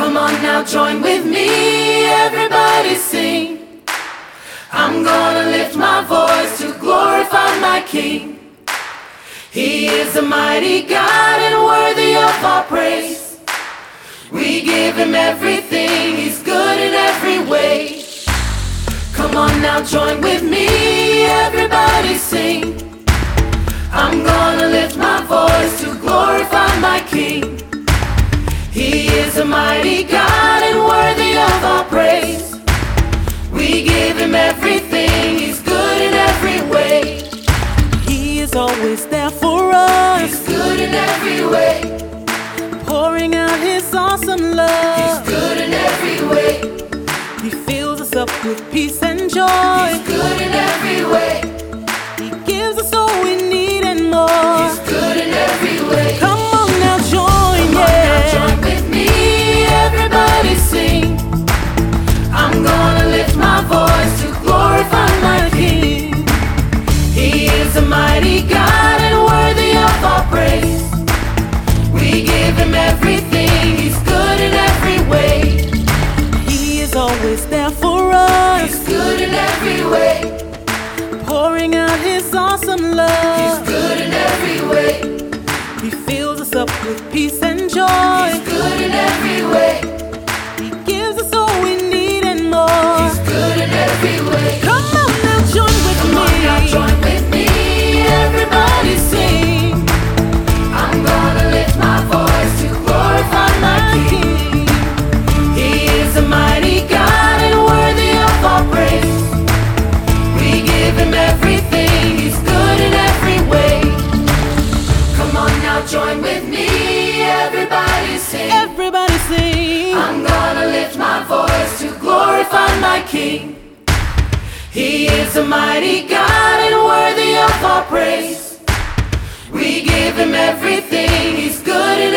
Come on now, join with me, everybody sing. I'm gonna lift my voice to glorify my King. He is a mighty God and worthy of our praise. We give him everything, he's good in every way. Come on now, join with me, everybody sing. I'm gonna lift my voice to glorify my King. He is a mighty God and worthy of our praise. We give him everything, he's good in every way. He is always there for us. He's good in every way. Pouring out his awesome love. He's good in every way. He fills us up with peace and joy. He's good in every way. He gives us all we need and more. He's good in every way. Come on now, join, Come on now, join with me, everybody sing. I'm gonna lift my voice to glorify my King. He is a mighty God and worthy of our praise. We give him everything, he's good in every way. He is always there for us. He's good in every way. Pouring out his awesome love. He's good in every way. He fills us up with peace and joy. He's good in every way. He gives us all we need and more. He's good in every way. Come on now, join with Come me. on now, join with me, everybody sing. I'm gonna lift my voice to glorify my King. He is a mighty God and worthy of our praise. We give him everything, he's good in every way. Come on now, join with me, everybody sing. Everybody sing. I'm gonna lift my voice to glorify my King. He is a mighty God and worthy of our praise. We give him everything, he's good in